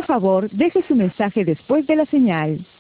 favor, deje su mensaje después de la señal.